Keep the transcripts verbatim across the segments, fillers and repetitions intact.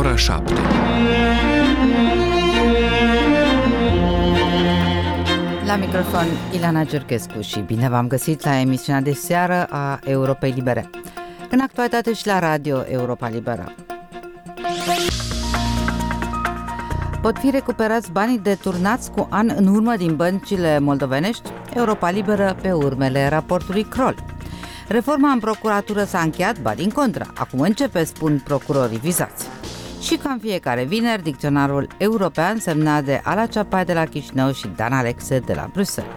ora șapte. La microfon Ilana Giurchescu și bine v-am găsit la emisiunea de seară a Europei Libere. În actualitate și la Radio Europa Liberă. Pot fi recuperați banii deturnați cu an în urmă din băncile moldovenești? Europa Liberă pe urmele raportului Kroll. Reforma în procuratură s-a încheiat, ba din contră. Acum începe, spun procurorii vizați. Și ca în fiecare vineri, dicționarul european semnat de Ala Ceapai de la Chișinău și Dan Alexe de la Bruxelles.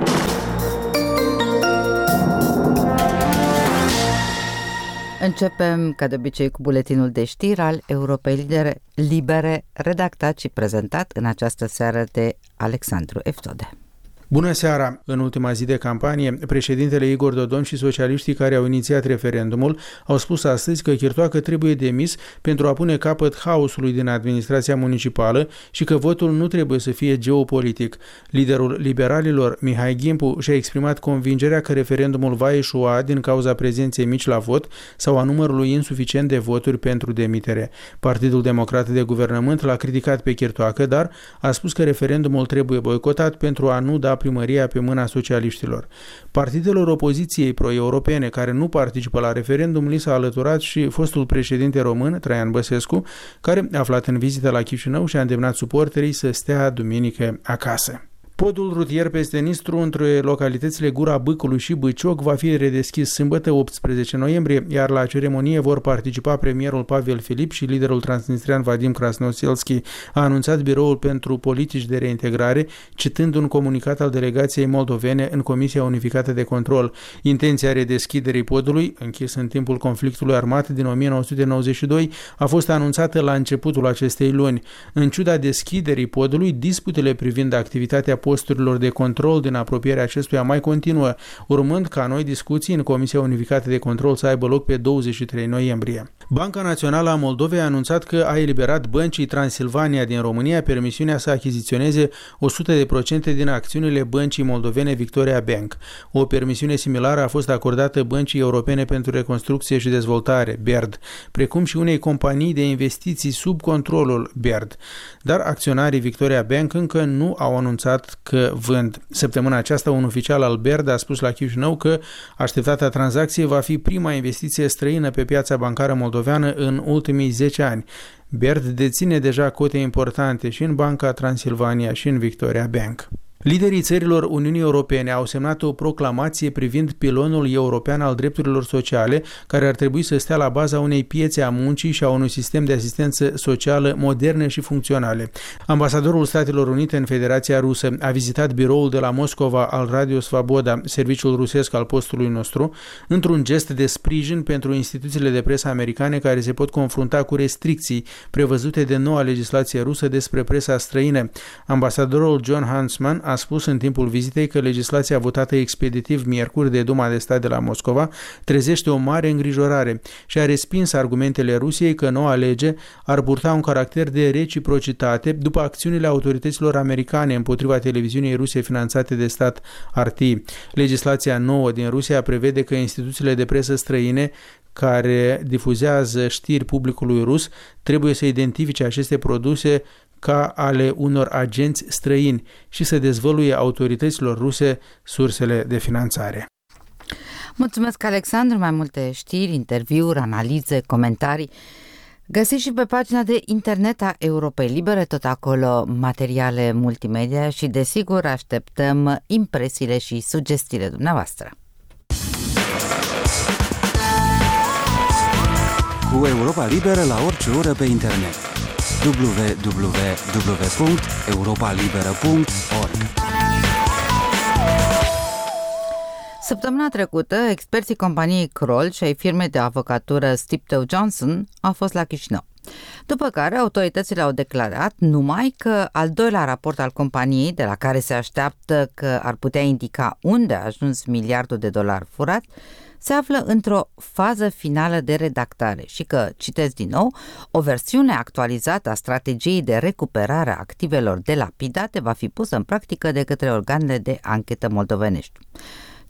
Începem, ca de obicei, cu buletinul de știri al Europei Libere, redactat și prezentat în această seară de Alexandru Eftode. Bună seara! În ultima zi de campanie, președintele Igor Dodon și socialiștii care au inițiat referendumul au spus astăzi că Chirtoacă trebuie demis pentru a pune capăt haosului din administrația municipală și că votul nu trebuie să fie geopolitic. Liderul liberalilor, Mihai Ghimpu, și-a exprimat convingerea că referendumul va eșua din cauza prezenței mici la vot sau a numărului insuficient de voturi pentru demitere. Partidul Democrat de Guvernământ l-a criticat pe Chirtoacă, dar a spus că referendumul trebuie boicotat pentru a nu da primăria pe mâna socialiștilor. Partidelor opoziției pro-europene care nu participă la referendum li s-a alăturat și fostul președinte român, Traian Băsescu, care, aflat în vizită la Chișinău, și-a îndemnat suporterii să stea duminică acasă. Podul rutier peste Nistru între localitățile Gura Bâcului și Bâcioc va fi redeschis sâmbătă optsprezece noiembrie, iar la ceremonie vor participa premierul Pavel Filip și liderul transnistrian Vadim Krasnoselski, a anunțat Biroul pentru Politici de Reintegrare, citând un comunicat al delegației moldovene în Comisia Unificată de Control. Intenția redeschiderii podului, închis în timpul conflictului armat din o mie nouă sute nouăzeci și doi, a fost anunțată la începutul acestei luni. În ciuda deschiderii podului, disputele privind activitatea posturilor de control din apropierea acestuia mai continuă, urmând ca noi discuții în Comisia Unificată de Control să aibă loc pe douăzeci și trei noiembrie. Banca Națională a Moldovei a anunțat că a eliberat băncii Transilvania din România permisiunea să achiziționeze o sută la sută din acțiunile băncii moldovene Victoria Bank. O permisiune similară a fost acordată Băncii Europene pentru Reconstrucție și Dezvoltare, B E R D, precum și unei companii de investiții sub controlul B E R D. Dar acționarii Victoria Bank încă nu au anunțat că vând. Săptămâna aceasta, un oficial al B E R D a spus la Chișinău că așteptata tranzacție va fi prima investiție străină pe piața bancară moldoveană în ultimii zece ani. B E R D deține deja cote importante și în Banca Transilvania și în Victoria Bank. Liderii țărilor Uniunii Europene au semnat o proclamație privind pilonul european al drepturilor sociale, care ar trebui să stea la baza unei piețe a muncii și a unui sistem de asistență socială moderne și funcționale. Ambasadorul Statelor Unite în Federația Rusă a vizitat biroul de la Moscova al Radio Svaboda, serviciul rusesc al postului nostru, într-un gest de sprijin pentru instituțiile de presă americane care se pot confrunta cu restricții prevăzute de noua legislație rusă despre presa străină. Ambasadorul John Huntsman a spus în timpul vizitei că legislația votată expeditiv miercuri de Duma de Stat de la Moscova trezește o mare îngrijorare și a respins argumentele Rusiei că noua lege ar purta un caracter de reciprocitate după acțiunile autorităților americane împotriva televiziunii ruse finanțate de stat R T. Legislația nouă din Rusia prevede că instituțiile de presă străine care difuzează știri publicului rus trebuie să identifice aceste produse ca ale unor agenți străini și să dezvăluie autorităților ruse sursele de finanțare. Mulțumesc, Alexandru. Mai multe știri, interviuri, analize, comentarii găsiți și pe pagina de internet a Europei Libere, tot acolo materiale multimedia și, desigur, așteptăm impresiile și sugestiile dumneavoastră. Cu Europa Liberă la orice oră pe internet. w w w punct europa liberă punct org. Săptămâna trecută, experții companiei Kroll și ai firmei de avocatură Steptoe Johnson au fost la Chișinău. După care, autoritățile au declarat numai că al doilea raport al companiei, de la care se așteaptă că ar putea indica unde a ajuns miliardul de dolari furat, se află într-o fază finală de redactare și că, citez din nou, o versiune actualizată a strategiei de recuperare a activelor delapidate va fi pusă în practică de către organele de anchetă moldovenești.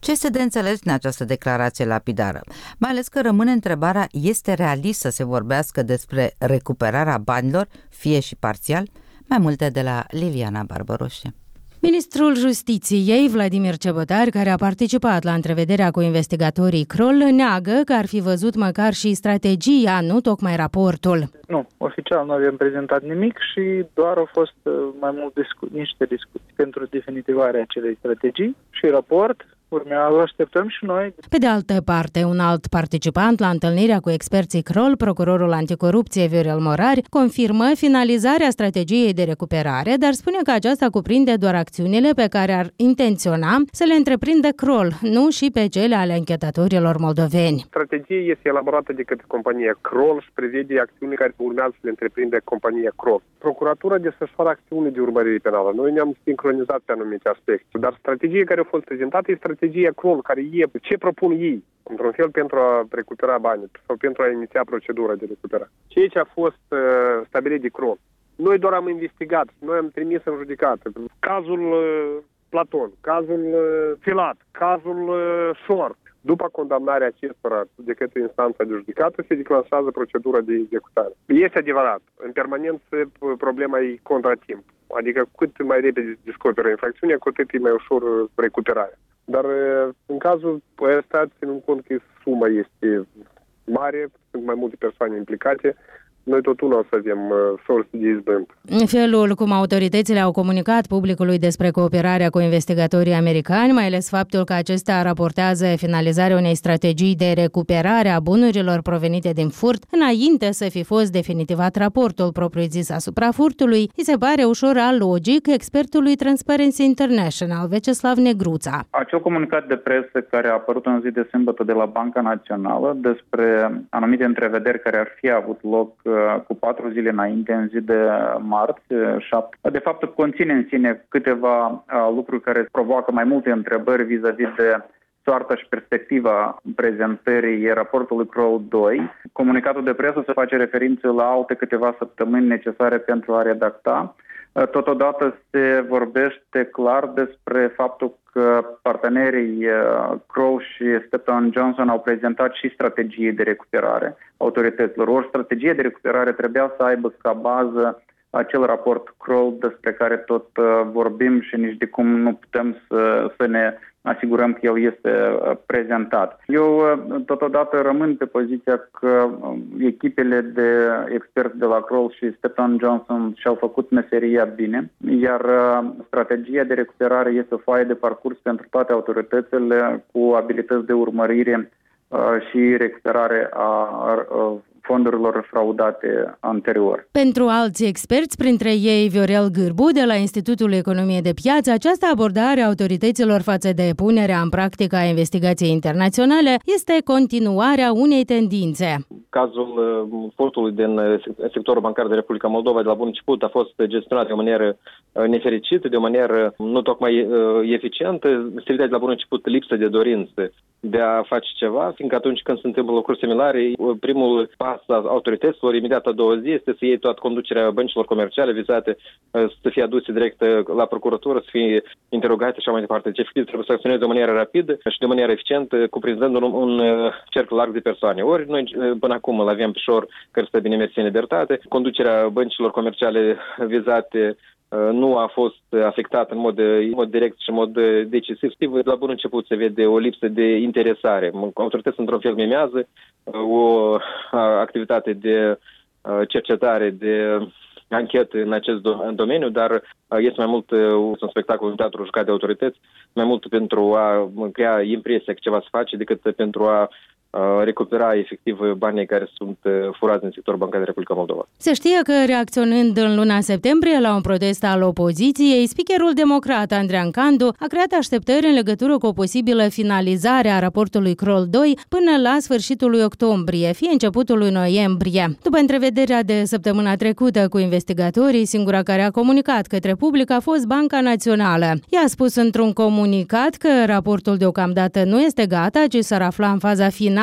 Ce este de înțeles în această declarație lapidară? Mai ales că rămâne întrebarea, este realist să se vorbească despre recuperarea banilor, fie și parțial? Mai multe de la Liliana Barbaroșe. Ministrul Justiției, Vladimir Cebătar, care a participat la întrevederea cu investigatorii Kroll, neagă că ar fi văzut măcar și strategia, nu tocmai raportul. Nu, oficial nu avem prezentat nimic și doar au fost mai mult discu- niște discuții pentru definitivarea acelei strategii și raport. Urmează, așteptăm și noi. Pe de altă parte, un alt participant la întâlnirea cu experții Kroll, procurorul anticorupție Viorel Morari, confirmă finalizarea strategiei de recuperare, dar spune că aceasta cuprinde doar acțiunile pe care ar intenționa să le întreprindă Kroll, nu și pe cele ale anchetatorilor moldoveni. Strategia este elaborată de către compania Kroll și prevede acțiuni care urmează să le întreprindă compania Kroll. Procuratura desfășoară acțiuni de urmărire penală. Noi ne-am sincronizat pe anumite aspecte, dar strategia care a fost prezentată este strategia Kroll, care e ce propun ei, într-un fel pentru a recupera banii sau pentru a iniția procedura de recuperare. Ceea ce a fost uh, stabilit de Kroll. Noi doar am investigat, noi am trimis în judecată cazul uh, Platon, cazul uh, Filat, cazul uh, Short. După condamnarea acestora de către instanța de judecată, se declanșează procedura de executare. Este adevărat, în permanență problema e contratimp. Adică cât mai repede descoperă infracțiunea, cu atât e mai ușor recuperarea. Dar în cazul ăsta, ținând cont că suma este mare, sunt mai multe persoane implicate, noi tot una o să avem uh, surse de izbând. În felul cum autoritățile au comunicat publicului despre cooperarea cu investigatorii americani, mai ales faptul că acestea raportează finalizarea unei strategii de recuperare a bunurilor provenite din furt, înainte să fi fost definitivat raportul propriu-zis asupra furtului, îi se pare ușor alogic expertului Transparency International, Veceslav Negruța. Acel comunicat de presă care a apărut în zi de sâmbătă de la Banca Națională despre anumite întrevederi care ar fi avut loc cu patru zile înainte, în zi de marți, șapte. De fapt, conține în sine câteva lucruri care provoacă mai multe întrebări vis-a-vis de soarta și perspectiva prezentării raportului Kroll doi. Comunicatul de presă se face referință la alte câteva săptămâni necesare pentru a redacta. Totodată se vorbește clar despre faptul că partenerii Kroll și Stepton Johnson au prezentat și strategii de recuperare autorităților. Ori strategie de recuperare trebuia să aibă ca bază acel raport Kroll despre care tot vorbim și nici de cum nu putem să, să ne asigurăm că el este prezentat. Eu totodată rămân pe poziția că echipele de experți de la Kroll și Stepton Johnson și-au făcut meseria bine, iar strategia de recuperare este o foaie de parcurs pentru toate autoritățile cu abilități de urmărire și recuperare a fondurilor fraudate anterior. Pentru alți experți, printre ei Viorel Gârbu de la Institutul Economie de Piață, această abordare a autorităților față de punerea în practică a investigației internaționale este continuarea unei tendințe. Cazul furtului din sectorul bancar de Republica Moldova de la bun început a fost gestionat de o manieră nefericită, de o manieră nu tocmai eficientă. Se vedea de la bun început lipsă de dorință de a face ceva, fiindcă atunci când se întâmplă lucruri similare, primul pas a autorităților, imediat a doua zi, este să iei toată conducerea băncilor comerciale vizate, să fie aduse direct la procuratură, să fie interogate și așa mai departe. Deci, efectiv, trebuie să acționeze de o manieră rapidă și de o manieră eficientă, cuprinzând un, un cerc larg de persoane. Ori noi până acum îl avem pe șor care stă bine mersi în libertate, conducerea băncilor comerciale vizate nu a fost afectat în mod, în mod direct și în mod decisiv. De la bun început se vede o lipsă de interesare. Autoritățile într-un fel mimează o activitate de cercetare, de anchetă în acest domeniu, dar este mai mult un spectacol, un teatru jucat de autorități, mai mult pentru a crea impresia că ceva se face decât pentru a recupera efectiv banii care sunt furați în sectorul bancar de Republica Moldova. Se știe că, reacționând în luna septembrie la un protest al opoziției, speakerul democrat Andrean Candu a creat așteptări în legătură cu o posibilă finalizare a raportului Kroll doi până la sfârșitul lui octombrie, fie începutul lui noiembrie. După întrevederea de săptămâna trecută cu investigatorii, singura care a comunicat către public a fost Banca Națională. Ea a spus într-un comunicat că raportul deocamdată nu este gata, ci s-ar afla în faza finală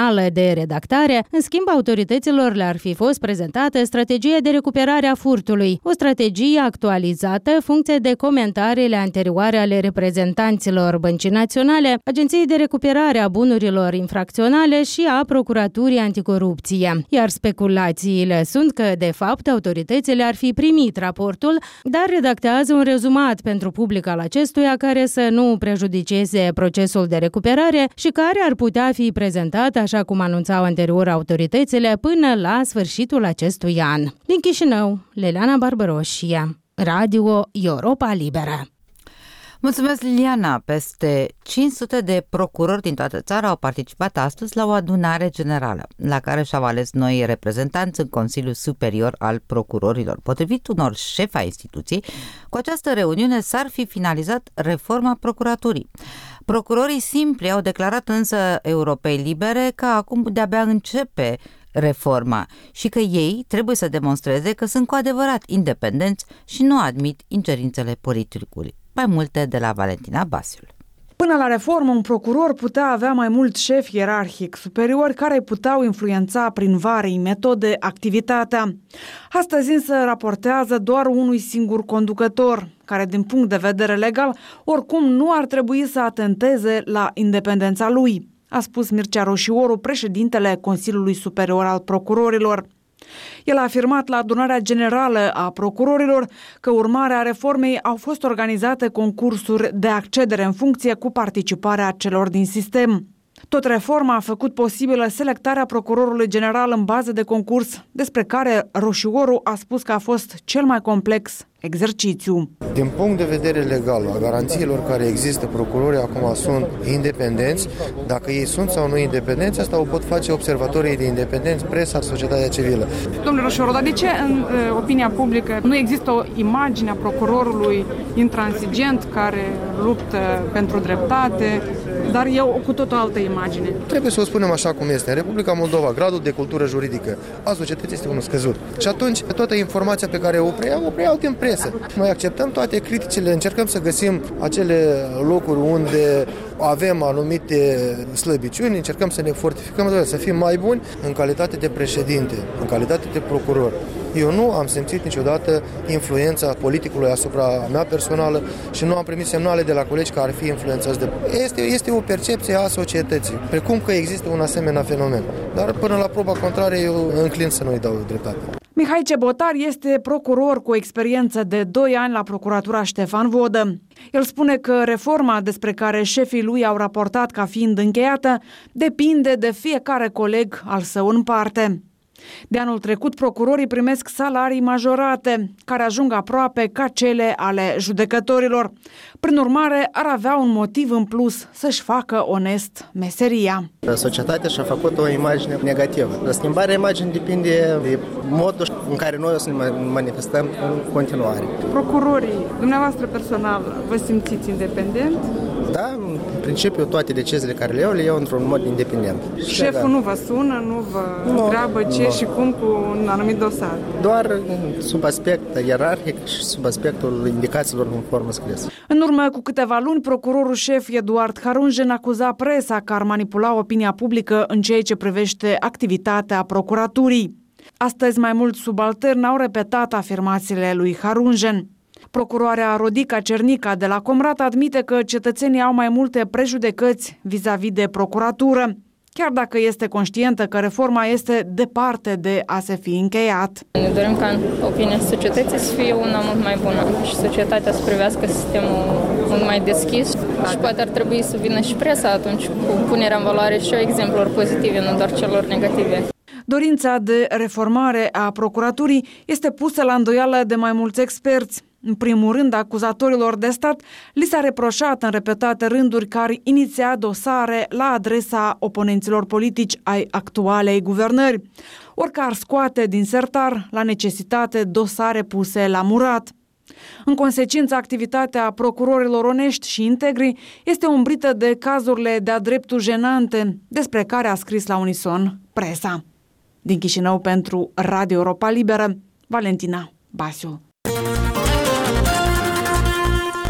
finală de redactare. În schimb, autorităților le-ar fi fost prezentată strategia de recuperare a furtului, o strategie actualizată funcție de comentariile anterioare ale reprezentanților Băncii Naționale, Agenției de Recuperare a Bunurilor Infracționale și a Procuraturii Anticorupție. Iar speculațiile sunt că, de fapt, autoritățile ar fi primit raportul, dar redactează un rezumat pentru public al acestuia care să nu prejudicieze procesul de recuperare și care ar putea fi prezentat, așa cum anunțau anterior autoritățile, până la sfârșitul acestui an. Din Chișinău, Liliana Barbăroșie, Radio Europa Liberă. Mulțumesc, Liliana! Peste cinci sute de procurori din toată țara au participat astăzi la o adunare generală, la care și-au ales noi reprezentanți în Consiliul Superior al Procurorilor. Potrivit unor șefi ai instituției, cu această reuniune s-ar fi finalizat reforma procuraturii. Procurorii simpli au declarat însă Europei Libere că acum de-abia începe reforma și că ei trebuie să demonstreze că sunt cu adevărat independenți și nu admit ingerințele politicului. Mai multe de la Valentina Basiul. Până la reformă, un procuror putea avea mai mulți șefi ierarhic superiori care îi puteau influența prin vari metode activitatea. Astăzi însă raportează doar unui singur conducător, care din punct de vedere legal oricum nu ar trebui să atenteze la independența lui, a spus Mircea Roșioru, președintele Consiliului Superior al Procurorilor. El a afirmat la adunarea generală a procurorilor că urmare a reformei au fost organizate concursuri de accedere în funcție cu participarea celor din sistem. Tot reforma a făcut posibilă selectarea procurorului general în bază de concurs, despre care Roșioru a spus că a fost cel mai complex exercițiu. Din punct de vedere legal, a garanțiilor care există, procurorii acum sunt independenți. Dacă ei sunt sau nu independenți, asta o pot face observatorii de independenți, presa, societatea civilă. Domnule Roșioru, dar de ce în uh, opinia publică nu există o imagine a procurorului intransigent care luptă pentru dreptate, dar e o cu totul altă imagine? Trebuie să o spunem așa cum este. În Republica Moldova, gradul de cultură juridică a societății este unul scăzut. Și atunci, toată informația pe care o preiau, o preiau din presă. Noi acceptăm toate criticile, încercăm să găsim acele locuri unde avem anumite slăbiciuni, încercăm să ne fortificăm, să fim mai buni în calitate de președinte, în calitate de procuror. Eu nu am simțit niciodată influența politicului asupra mea personală și nu am primit semnale de la colegi care ar fi influențați de... Este, este o percepție a societății, precum că există un asemenea fenomen. Dar până la proba contrarie, eu înclin să nu-i dau dreptate. Mihai Cebotar este procuror cu experiență de doi ani la Procuratura Ștefan Vodă. El spune că reforma despre care șefii lui au raportat ca fiind încheiată depinde de fiecare coleg al său în parte. De anul trecut, procurorii primesc salarii majorate, care ajung aproape ca cele ale judecătorilor. Prin urmare, ar avea un motiv în plus să-și facă onest meseria. Societatea și-a făcut o imagine negativă. Schimbarea imaginii depinde de modul în care noi o să ne manifestăm în continuare. Procurorii, dumneavoastră personal, vă simțiți independent? Da, în principiu toate deciziile care le iau, le iau într-un mod independent. Șeful nu vă sună, nu vă nu, întreabă ce nu. și cum cu un anumit dosar? Doar sub aspect ierarhic și sub aspectul indicațiilor în formă scrisă. În urmă cu câteva luni, procurorul șef Eduard Harunjen acuza presa că ar manipula opinia publică în ceea ce privește activitatea procuraturii. Astăzi mai mulți subalterni au repetat afirmațiile lui Harunjen. Procuroarea Rodica Cernica de la Comrat admite că cetățenii au mai multe prejudecăți vis-a-vis de procuratură, chiar dacă este conștientă că reforma este departe de a se fi încheiat. Ne dorim ca în opinia societății să fie una mult mai bună și societatea să privească sistemul mult mai deschis și poate ar trebui să vină și presa atunci cu punerea în valoare și exemplelor pozitive, nu doar celor negative. Dorința de reformare a procuraturii este pusă la îndoială de mai mulți experți. În primul rând, acuzatorilor de stat li s-a reproșat în repetate rânduri că ar iniția dosare la adresa oponenților politici ai actualei guvernări, ori că ar scoate din sertar la necesitate dosare puse la murat. În consecință, activitatea procurorilor onești și integri este umbrită de cazurile de-a dreptul jenante, despre care a scris la unison presa. Din Chișinău pentru Radio Europa Liberă, Valentina Basiu.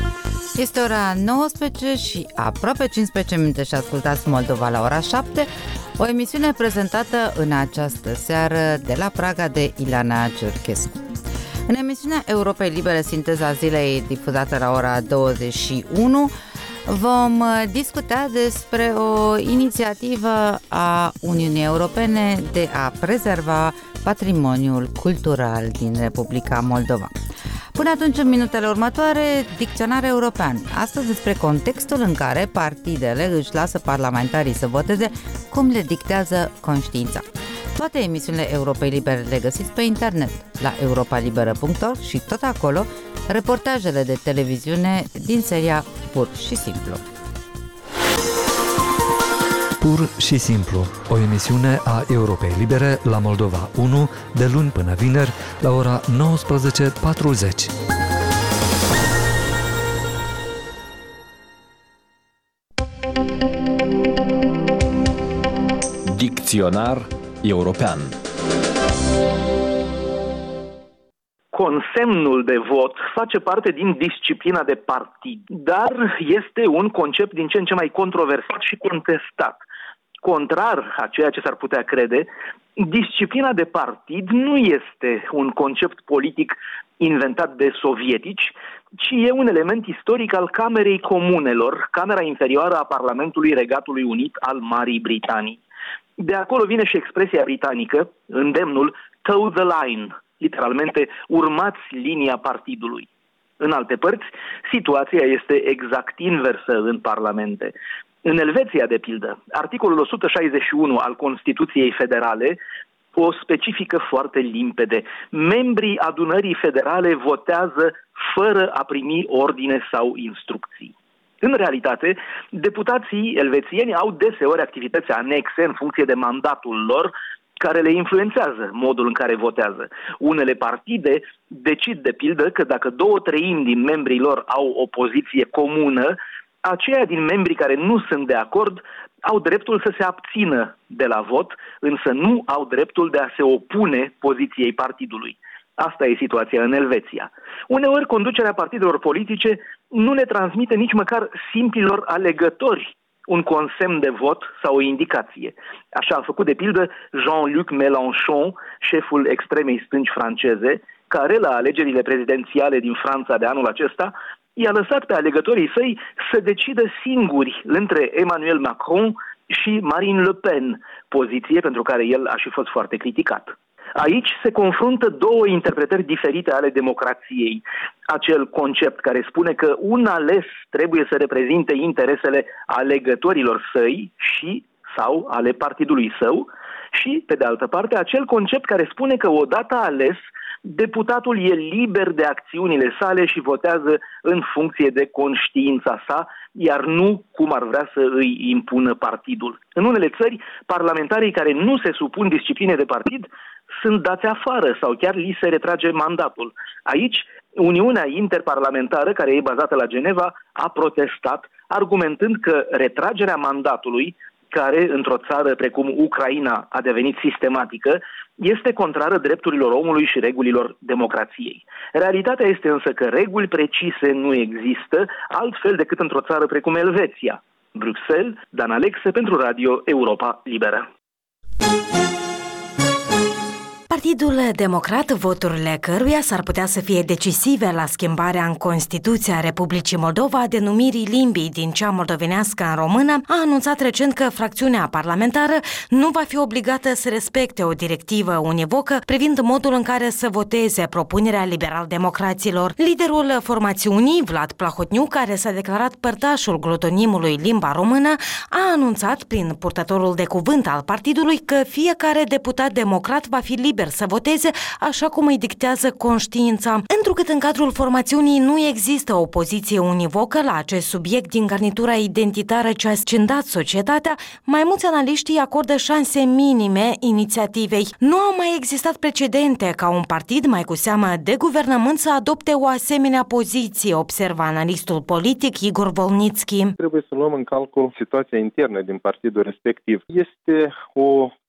Este ora nouăsprezece și aproape cincisprezece minute și ascultați Moldova la ora șapte, o emisiune prezentată în această seară de la Praga de Ileana Ciurchescu. În emisiunea Europei Libere, sinteza zilei difuzată la ora douăzeci și unu, vom discuta despre o inițiativă a Uniunii Europene de a prezerva patrimoniul cultural din Republica Moldova. Până atunci, în minutele următoare, dicționar european. Astăzi despre contextul în care partidele își lasă parlamentarii să voteze cum le dictează conștiința. Toate emisiunile Europei Libere le găsiți pe internet la europa liberă punct org și tot acolo reportajele de televiziune din seria Pur și Simplu. Pur și Simplu, o emisiune a Europei Libere la Moldova unu, de luni până vineri, la ora nouăsprezece patruzeci. Dicționar european. Consemnul de vot face parte din disciplina de partid, dar este un concept din ce în ce mai controversat și contestat. Contrar a ceea ce s-ar putea crede, disciplina de partid nu este un concept politic inventat de sovietici, ci e un element istoric al Camerei Comunelor, camera inferioară a Parlamentului Regatului Unit al Marii Britanii. De acolo vine și expresia britanică, îndemnul toe the line, literalmente urmați linia partidului. În alte părți, situația este exact inversă în parlamente. În Elveția, de pildă, articolul o sută șaizeci și unu al Constituției Federale o specifică foarte limpede. Membrii adunării federale votează fără a primi ordine sau instrucții. În realitate, deputații elvețieni au deseori activități anexe în funcție de mandatul lor, care le influențează modul în care votează. Unele partide decid, de pildă, că dacă două treimi din membrii lor au o poziție comună, aceia din membrii care nu sunt de acord au dreptul să se abțină de la vot, însă nu au dreptul de a se opune poziției partidului. Asta e situația în Elveția. Uneori, conducerea partidelor politice nu le transmite nici măcar simplilor alegători un consemn de vot sau o indicație. Așa a făcut, de pildă, Jean-Luc Mélenchon, șeful extremei stângi franceze, care, la alegerile prezidențiale din Franța de anul acesta, i-a lăsat pe alegătorii săi să decidă singuri între Emmanuel Macron și Marine Le Pen, poziție pentru care el a și fost foarte criticat. Aici se confruntă două interpretări diferite ale democrației. Acel concept care spune că un ales trebuie să reprezinte interesele alegătorilor săi și sau ale partidului său și, pe de altă parte, acel concept care spune că odată ales, deputatul e liber de acțiunile sale și votează în funcție de conștiința sa, iar nu cum ar vrea să îi impună partidul. În unele țări, parlamentarii care nu se supun disciplinei de partid sunt dați afară sau chiar li se retrage mandatul. Aici, Uniunea Interparlamentară, care e bazată la Geneva, a protestat, argumentând că retragerea mandatului, care într-o țară precum Ucraina a devenit sistematică, este contrară drepturilor omului și regulilor democrației. Realitatea este însă că reguli precise nu există, altfel decât într-o țară precum Elveția. Bruxelles, Dan Alexe pentru Radio Europa Liberă. Partidul Democrat, voturile căruia s-ar putea să fie decisive la schimbarea în Constituția Republicii Moldova a denumirii limbii din cea moldovenească în română, a anunțat recent că fracțiunea parlamentară nu va fi obligată să respecte o directivă univocă privind modul în care să voteze propunerea liberal-democraților. Liderul formațiunii, Vlad Plahotniuc, care s-a declarat părtașul glotonimului limba română, a anunțat prin purtătorul de cuvânt al partidului că fiecare deputat democrat va fi liber să voteze așa cum îi dictează conștiința. Întrucât în cadrul formațiunii nu există o poziție univocă la acest subiect din garnitura identitară ce a scindat societatea, mai mulți analiști acordă șanse minime inițiativei. Nu au mai existat precedente ca un partid, mai cu seamă de guvernământ, să adopte o asemenea poziție, observă analistul politic Igor Volnitski. Trebuie să luăm în calcul situația internă din partidul respectiv. Este o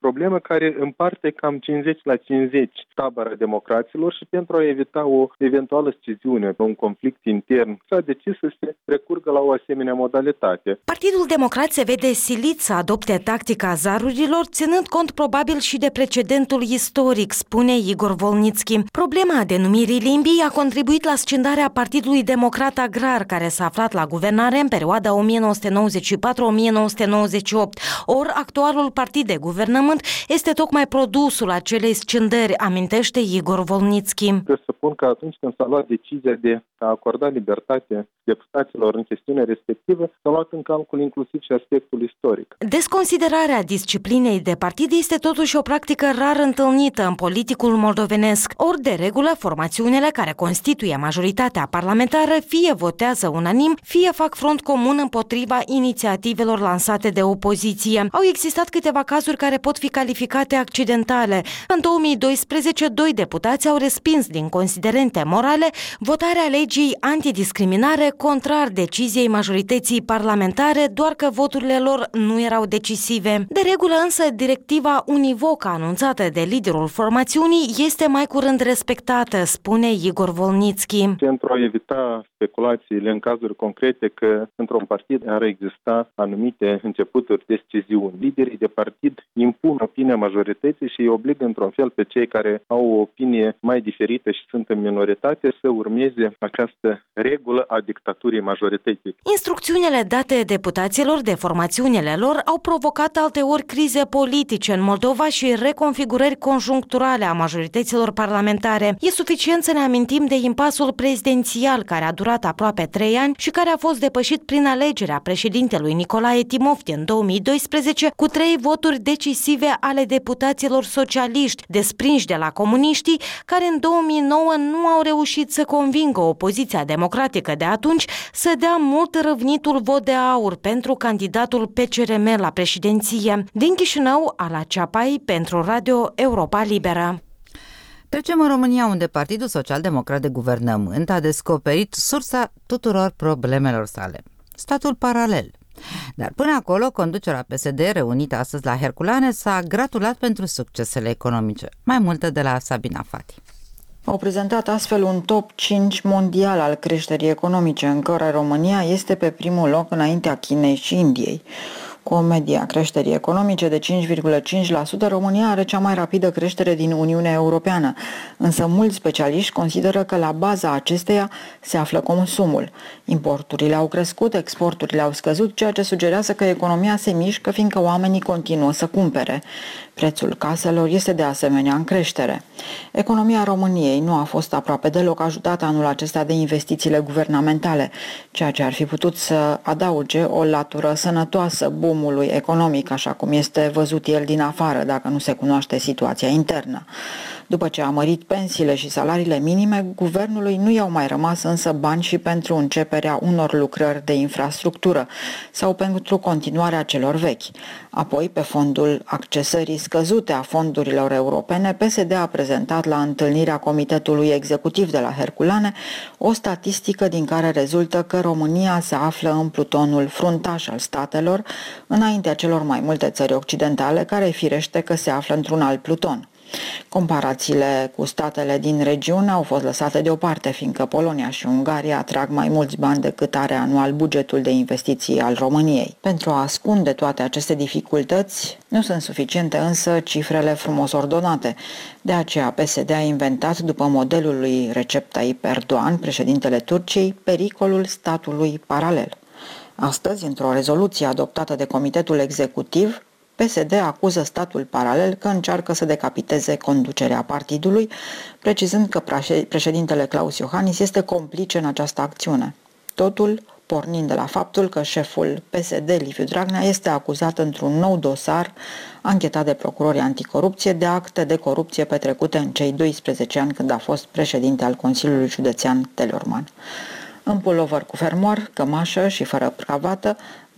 problemă care împarte cam cincizeci la cincizeci tabăra democraților și pentru a evita o eventuală sciziune, un conflict intern, s-a decis să se recurgă la o asemenea modalitate. Partidul Democrat se vede silit să adopte tactica zarurilor, ținând cont probabil și de precedentul istoric, spune Igor Volnitski. Problema denumirii limbii a contribuit la scindarea Partidului Democrat Agrar, care s-a aflat la guvernare în perioada o mie nouă sute nouăzeci și patru - o mie nouă sute nouăzeci și opt. Or, actualul partid de guvernământ este tocmai produsul acelei scindări, amintește Igor Volnitski. Presupun că atunci când s-a luat decizia de a acorda libertate deputaților în chestiunea respectivă, s-a luat în calcul inclusiv și aspectul istoric. Desconsiderarea disciplinei de partid este totuși o practică rar întâlnită în politicul moldovenesc. Ori de regulă, formațiunile care constituie majoritatea parlamentară fie votează unanim, fie fac front comun împotriva inițiativelor lansate de opoziție. Au existat câteva cazuri care pot fi calificate accidentale. În două mii doisprezece, doi deputați au respins din considerente morale votarea legii antidiscriminare contrar deciziei majorității parlamentare, doar că voturile lor nu erau decisive. De regulă însă, directiva univocă anunțată de liderul formațiunii este mai curând respectată, spune Igor Volnitski. Pentru a evita speculațiile în cazuri concrete că într-un partid ar exista anumite începuturi de sciziuni, liderii de partid impun opinia majorității și îi obligă într-un fel pe cei care au o opinie mai diferită și sunt în minoritate să urmeze această regulă a dictaturii majorității. Instrucțiunile date deputaților de formațiunile lor au provocat alteori crize politice în Moldova și reconfigurări conjuncturale a majorităților parlamentare. E suficient să ne amintim de impasul prezidențial care a durat aproape trei ani și care a fost depășit prin alegerea președintelui Nicolae Timofte în două mii doisprezece cu trei voturi decisive ale deputaților socialiști, desprinși de la comuniștii, care în două mii nouă nu au reușit să convingă opoziția democratică de atunci să dea mult răvnitul vot de aur pentru candidatul P C R M la președinție. Din Chișinău, Ala Ceapai, pentru Radio Europa Liberă. Trecem în România, unde Partidul Social-Democrat de Guvernământ a descoperit sursa tuturor problemelor sale: statul paralel. Dar până acolo, conducerea P S D, reunită astăzi la Herculane, s-a gratulat pentru succesele economice. Mai multe de la Sabina Fati. Au prezentat astfel un top cinci mondial al creșterii economice, în care România este pe primul loc înaintea Chinei și Indiei. Cu o medie a creșterii economice de cinci virgulă cinci la sută, România are cea mai rapidă creștere din Uniunea Europeană, însă mulți specialiști consideră că la baza acesteia se află consumul. Importurile au crescut, exporturile au scăzut, ceea ce sugerează că economia se mișcă, fiindcă oamenii continuă să cumpere. Prețul caselor este de asemenea în creștere. Economia României nu a fost aproape deloc ajutată anul acesta de investițiile guvernamentale, ceea ce ar fi putut să adauge o latură sănătoasă boomului economic, așa cum este văzut el din afară, dacă nu se cunoaște situația internă. După ce a mărit pensiile și salariile minime, guvernului nu i-au mai rămas însă bani și pentru începerea unor lucrări de infrastructură sau pentru continuarea celor vechi. Apoi, pe fondul accesării scăzute a fondurilor europene, P S D a prezentat la întâlnirea Comitetului Executiv de la Herculane o statistică din care rezultă că România se află în plutonul fruntaș al statelor, înaintea celor mai multe țări occidentale, care firește că se află într-un alt pluton. Comparațiile cu statele din regiune au fost lăsate deoparte, fiindcă Polonia și Ungaria atrag mai mulți bani decât are anual bugetul de investiții al României. Pentru a ascunde toate aceste dificultăți, nu sunt suficiente însă cifrele frumos ordonate. De aceea P S D a inventat, după modelul lui Recep Tayyip Erdogan, președintele Turciei, pericolul statului paralel. Astăzi, într-o rezoluție adoptată de Comitetul Executiv, P S D acuză statul paralel că încearcă să decapiteze conducerea partidului, precizând că președintele Klaus Iohannis este complice în această acțiune. Totul pornind de la faptul că șeful P S D, Liviu Dragnea, este acuzat într-un nou dosar anchetat de procurorii anticorupție de acte de corupție petrecute în cei doisprezece ani când a fost președinte al Consiliului Județean Teleorman. În pulover cu fermoar, cămașă și fără cravată,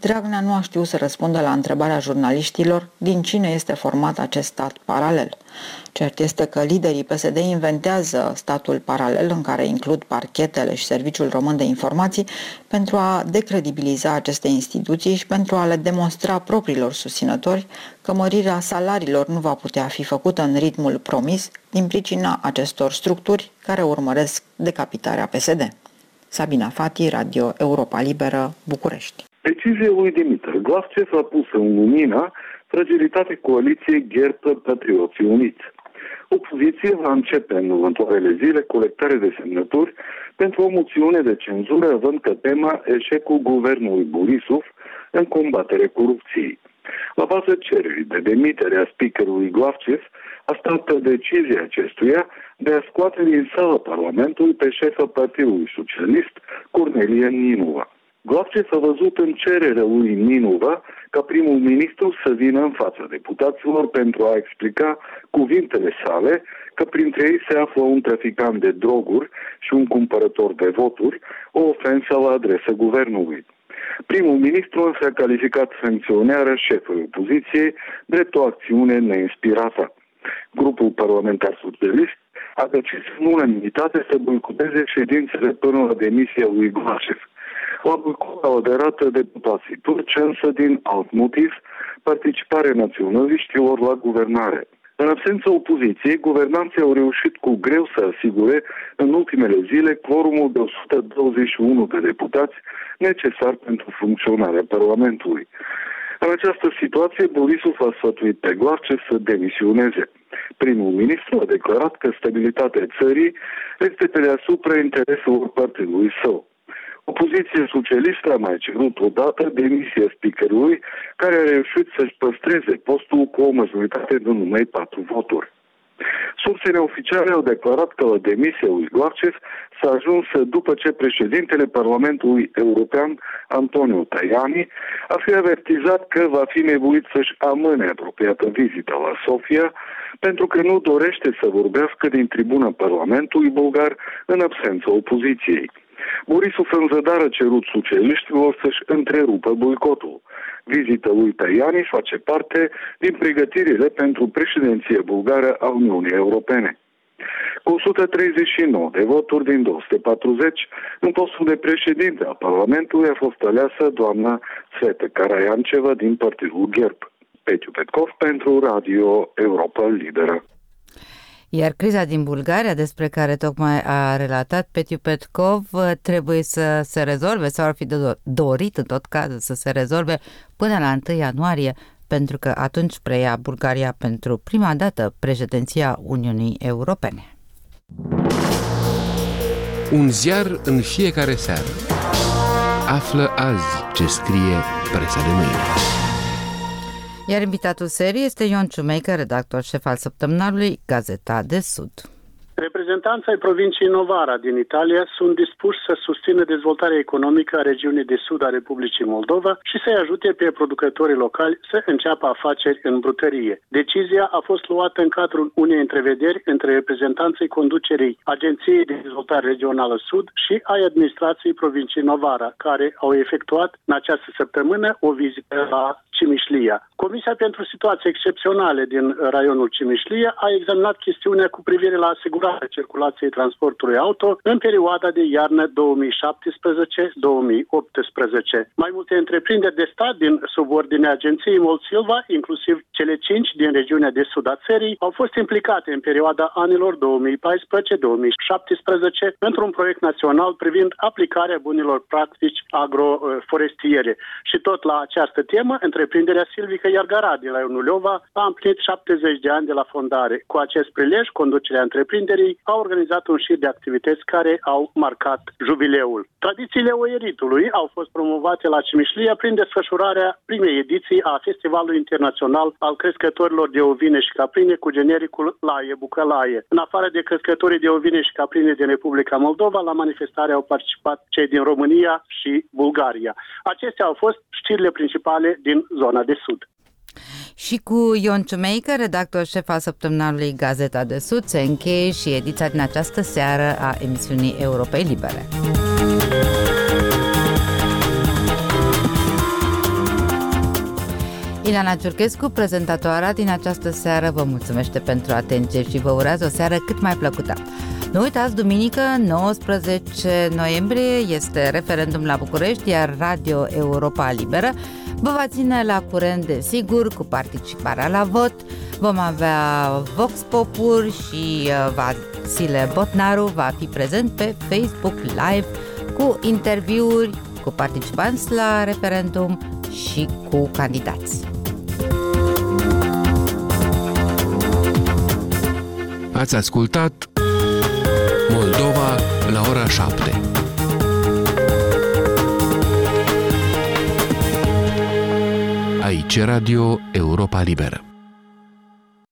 Dragnea nu a știut să răspundă la întrebarea jurnaliștilor din cine este format acest stat paralel. Cert este că liderii P S D inventează statul paralel, în care includ parchetele și Serviciul Român de Informații, pentru a decredibiliza aceste instituții și pentru a le demonstra propriilor susținători că mărirea salariilor nu va putea fi făcută în ritmul promis din pricina acestor structuri care urmăresc decapitarea P S D. Sabina Fati, Radio Europa Liberă, București. Decizia lui Dimitar Glavcev a pus în lumină fragilitatea coaliției Gherpă-Patrioții Uniți. Opoziția va începe în următoarele zile colectare de semnături pentru o moțiune de cenzură, având ca tema eșecul guvernului Borisov în combaterea corupției. La baza cererii de demitere a speakerului Glavcev a stat decizia acestuia de a scoate din sala Parlamentului pe șefa Partidului Socialist, Cornelia Ninova. Glavcev a văzut în cererea lui Ninova ca primul ministru să vină în fața deputaților pentru a explica cuvintele sale că printre ei se află un traficant de droguri și un cumpărător de voturi, o ofensă la adresa guvernului. Primul ministru însă a calificat sancționarea șefului opoziției drept o acțiune neinspirată. Grupul parlamentar socialist a decis în unanimitate să boicoteze ședințele până la demisia lui Glavcev. La boicot au aderat deputații turci, însă din alt motiv, participarea naționaliștilor la guvernare. În absența opoziției, guvernanții au reușit cu greu să asigure în ultimele zile quorumul de o sută douăzeci și unu de deputați necesar pentru funcționarea Parlamentului. În această situație, Borisov a sfătuit pe Glavcev să demisioneze. Primul ministru a declarat că stabilitatea țării este pe deasupra intereselor partidului său. Opoziția socialistă a mai cerut odată demisia speakerului, care a reușit să-și păstreze postul cu o majoritate de numai patru voturi. Sursele oficiale au declarat că la demisia lui Glavcev s-a ajuns după ce președintele Parlamentului European, Antonio Tajani, a fi avertizat că va fi nevoit să-și amâne apropiată vizită la Sofia, pentru că nu dorește să vorbească din tribuna Parlamentului bulgar în absența opoziției. Borisov în zadar a cerut socialiștilor să-și întrerupă boicotul. Vizita lui Tajani face parte din pregătirile pentru președinția bulgară a Uniunii Europene. Cu o sută treizeci și nouă de voturi din două sute patruzeci, în postul de președinte al Parlamentului a fost aleasă doamna Sveta Karaianceva din Partidul Gherb. Petiu Petkov pentru Radio Europa Liberă. Iar criza din Bulgaria, despre care tocmai a relatat Petiu Petkov, trebuie să se rezolve sau ar fi de dorit în tot cazul să se rezolve până la întâi ianuarie, pentru că atunci preia Bulgaria pentru prima dată președinția Uniunii Europene. Un ziar în fiecare seară. Află azi ce scrie presa de mâine. Iar invitatul serii este Ion Ciumeică, redactor șef al săptămânalului Gazeta de Sud. Reprezentanții ai provinciei Novara din Italia sunt dispuși să susțină dezvoltarea economică a regiunii de sud a Republicii Moldova și să-i ajute pe producătorii locali să înceapă afaceri în brutărie. Decizia a fost luată în cadrul unei întrevederi între reprezentanții conducerii Agenției de Dezvoltare Regională Sud și ai administrației provinciei Novara, care au efectuat în această săptămână o vizită la Cimișlia. Comisia pentru situații excepționale din raionul Cimișlia a examinat chestiunea cu privire la asigurarea circulației transportului auto în perioada de iarnă două mii șaptesprezece două mii optsprezece. Mai multe întreprinderi de stat din subordinea agenției Molsilva, inclusiv cele cinci din regiunea de sud a țării, au fost implicate în perioada anilor două mii paisprezece două mii șaptesprezece într-un proiect național privind aplicarea bunelor practici agroforestiere. Și tot la această temă, întreprinderea silvică Iargara din raionul Leova a împlinit șaptezeci de ani de la fondare. Cu acest prilej, conducerea întreprinderii a organizat un șir de activități care au marcat jubileul. Tradițiile oieritului au fost promovate la Cimișlia prin desfășurarea primei ediții a Festivalului Internațional al Crescătorilor de Ovine și Caprine cu genericul Laie Bucălaie. În afară de crescătorii de ovine și caprine din Republica Moldova, la manifestare au participat cei din România și Bulgaria. Acestea au fost știrile principale din zona de sud. Și cu Ion Ciumeică, redactor șef al săptămânalului Gazeta de Sud, se încheie și ediția din această seară a emisiunii Europei Libere. Ileana Ciurchescu, prezentatoarea din această seară, vă mulțumește pentru atenție și vă urează o seară cât mai plăcută. Nu uitați, duminică, nouăsprezece noiembrie, este referendum la București, iar Radio Europa Liberă vă va ține la curent, desigur, cu participarea la vot. Vom avea Vox Popuri și Vasile Botnaru va fi prezent pe Facebook Live cu interviuri cu participanți la referendum și cu candidați. Ați ascultat Moldova la ora șapte. Aici Radio Europa Liberă.